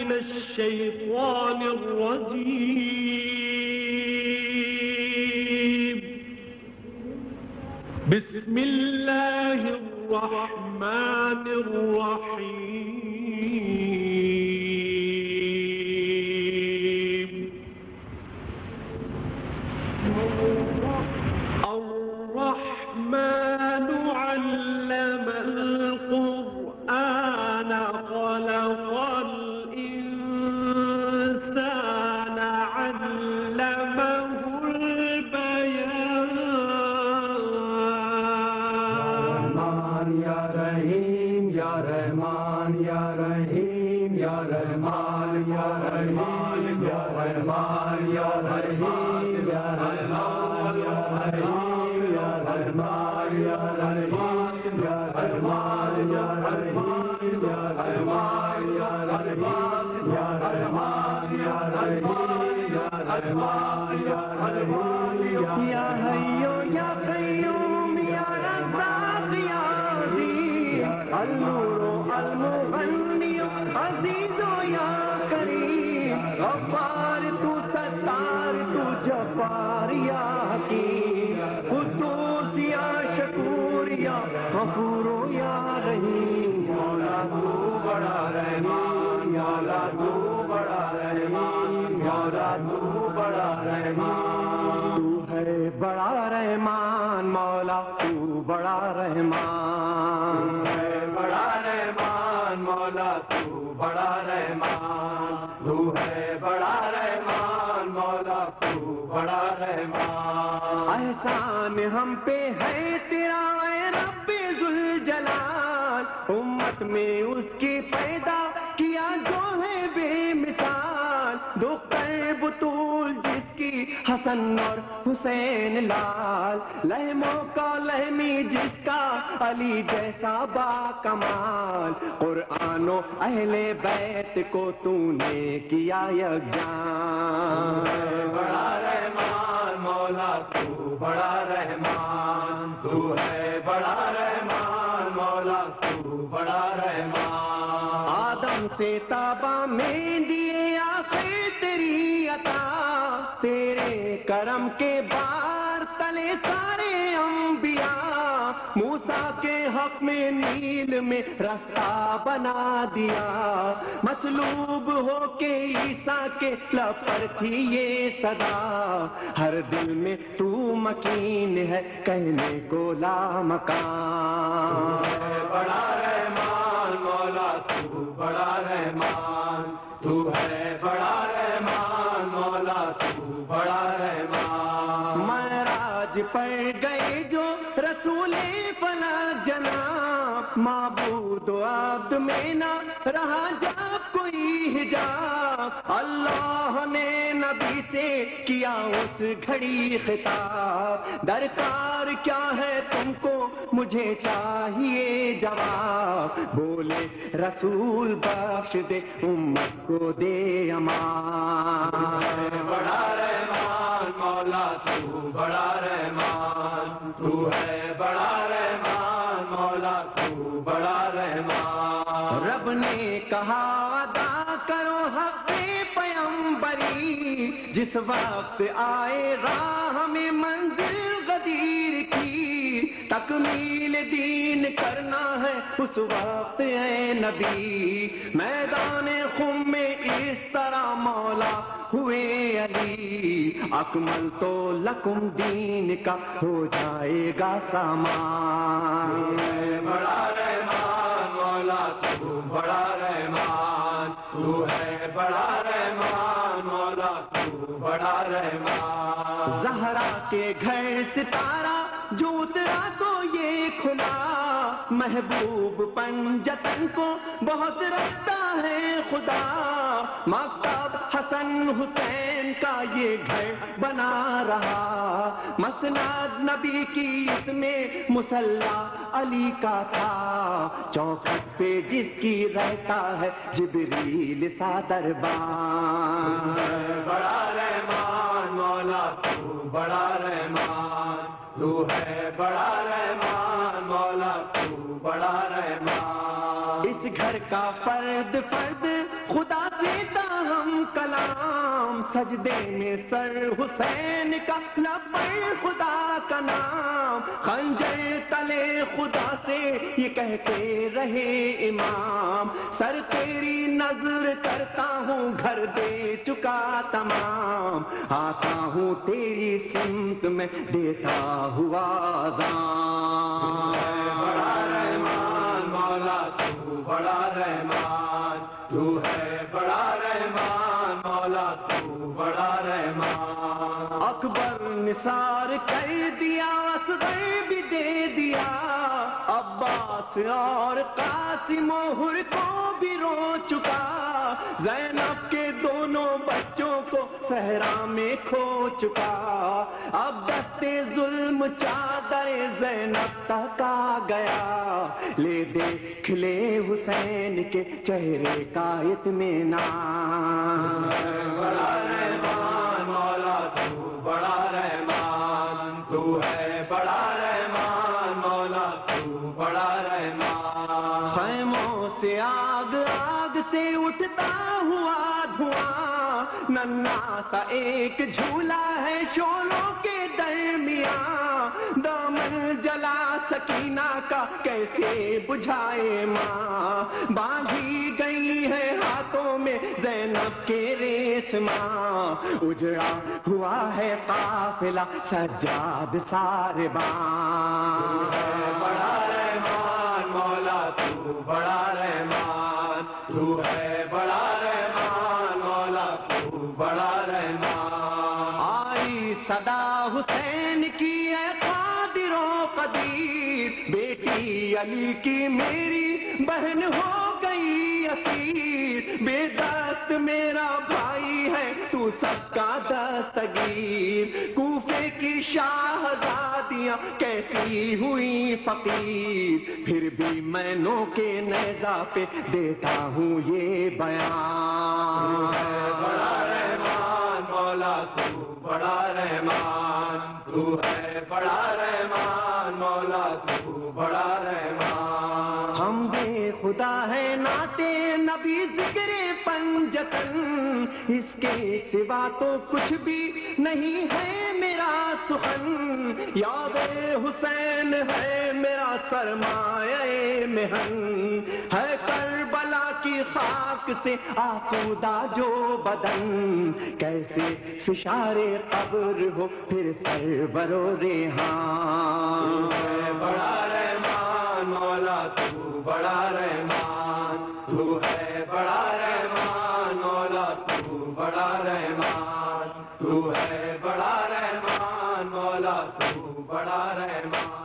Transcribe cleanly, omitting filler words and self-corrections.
من الشيطان الرجيم. بسم الله الرحمن الرحيم. الرحمن علم القرآن خلق الإنسان علمه البيان. يا رحيم يا رحمن يا رحيم يا رحمن يا رحيم يا رحمن يا رحيم يا رحمن يا رحيم يا رحمن يا رحيم يا رحمن يا رحيم يا رحمن يا رحيم يا رحمن يا رحيم يا رحمن يا رحيم يا حي يا قيوم يا رزاق يا عزيز النور المغني عزيز يا كريم غفار تو ستار تو جبار یا حکیم قدوس یا شکور یا غفور یا رحیم. مولا تو بڑا رحمان مولا تو بڑا رحمان مولا تو بڑا رحمان. تو ہے بڑا رحمان مولا تو بڑا رحمان ہے بڑا رحمان مولا تو بڑا رحمان. تو ہے بڑا رحمان مولا تو بڑا رحمان. احسان ہم پہ ہے تیرا اے رب ذوالجلال امت میں اس کی پیدا کیا جو ہے بے مثال. دو قلب طول جس کی حسن اور حسین لال لہموں کا لہمی جس کا علی جیسا با کمال. قرآن و اہل بیت کو تو نے کیا یکجان. بڑا رحمان مولا تو بڑا رحمان تو ہے بڑا رحمان مولا تو بڑا رحمان. آدم سے تابا میں دیے آخر تیری عطا تیرے کرم کے بار تلے سارے انبیاء. موسیٰ کے حق میں نیل میں رستہ بنا دیا. مصلوب ہو کے عیسیٰ کے لب پر تھی یہ صدا ہر دل میں تو مکین ہے کہنے کو لامکان. بڑا رحمان مولا تو بڑا رحمان تو ہے بڑا رحمان مولا تو بڑا رحمان. معراج پر گئے جو رسول فلا جناب معبود و عبد میں نہ رہا جب کوئی حجاب. اللہ نے نبی سے کیا اس گھڑی خطاب درکار کیا ہے تم کو مجھے چاہیے جواب. بولے رسول بخش دے امت کو دے امان. بڑا رحمان مولا تو بڑا رحمان تو ہے بڑا رحمان مولا تو بڑا رحمان. رب نے کہا ادا کرو حق پیمبری جس وقت آئے راہ میں منزل غدیر کی تکمیل دین کرنا ہے اس وقت اے نبی. میدان خم میں اس طرح مولا ہوئے علی اکمل تو لکم دین کا ہو جائے گا سامان. بڑا رحمان مولا تو بڑا رحمان تو ہے بڑا رحمان مولا تو بڑا رحمان. زہرا کے گھر ستارہ جو اترا تو یہ کھلا محبوب پنجتن کو بہت رکھتا ہے خدا. مکتب حسن حسین کا یہ گھر بنا رہا مسند نبی کی اس میں مصلی علی کا تھا. چوکھٹ پہ جس کی رہتا ہے جبریل سا دربان. بڑا رحمان مولا تو بڑا رحمان تو ہے بڑا رحمان مولا تو بڑا رحمان. اس گھر کا فرد فرد خدا سے تاہم کلام، سجدے میں سر حسین کا، لب پر خدا کا نام، خنجر تلے خدا سے یہ کہتے رہے امام، سر تیری نظر کرتا ہوں گھر دے چکا تمام، آتا ہوں تیری سمت میں دیتا ہوا اذان۔ بڑا رحمان مولا تو بڑا رحمان، تو ہے بڑا رحمان مولا تو بڑا رحمان۔ اکبر نثار کر دیا، اصغر بھی دے دیا، عباس اور قاسم و حر کو بھی رو چکا، زینب کے دونوں بچوں کو صحرا میں کھو چکا، اب دستے ظلم چادر زینب تک آ گیا، لے دیکھ لے حسین کے چہرے کا اطمینان۔ بڑا رحمان مولا تو بڑا رحمان، تو ہے بڑا رحمان مولا تو بڑا رحمان۔ خیموں سے آگ، آگ سے اٹھتا ہوا دھواں، ننھا سا ایک جھولا ہے شولوں کے درمیان، دامن جلا سکینہ کا کیسے بجھائے ماں، باندھی گئی ہے ہاتھوں میں زینب کے ریشماں، اجڑا ہوا ہے قافلہ سجاد سارباں۔ بڑا رحمان مولا تو بڑا رحمان، تو ہے بڑا رحمان مولا تو بڑا رحمان۔ آئی صدا حسین کی اے قادر و قدیر، بیٹی علی کی میری بہن ہو گئی اسیر، بے دست میرا بھائی ہے تو سب کا دستگیر، کوفے کی شاہزادیاں کیسی ہوئی فقیر، پھر بھی میں نو کے نیزہ پہ دیتا ہوں یہ بیان۔ بڑا رحمان مولا تو بڑا رحمان، تو ہے بڑا رحمان مولا تو بڑا رحمان۔ ہم بے خدا ہے ناتے نبی ذکر پنجتن، اس کے سوا تو کچھ بھی نہیں ہے میرا سخن، یاد حسین ہے میرا سرمایہ مہن، ہے کربلا کی خاک سے آسودہ جو بدن، کیسے فشار قبر ہو پھر سرور و ریحان۔ بڑا رحمان مولا تو بڑا رحمان، تو ہے بڑا رحمان مولا تو بڑا رحمان، تو ہے بڑا رحمان مولا تو بڑا رحمان۔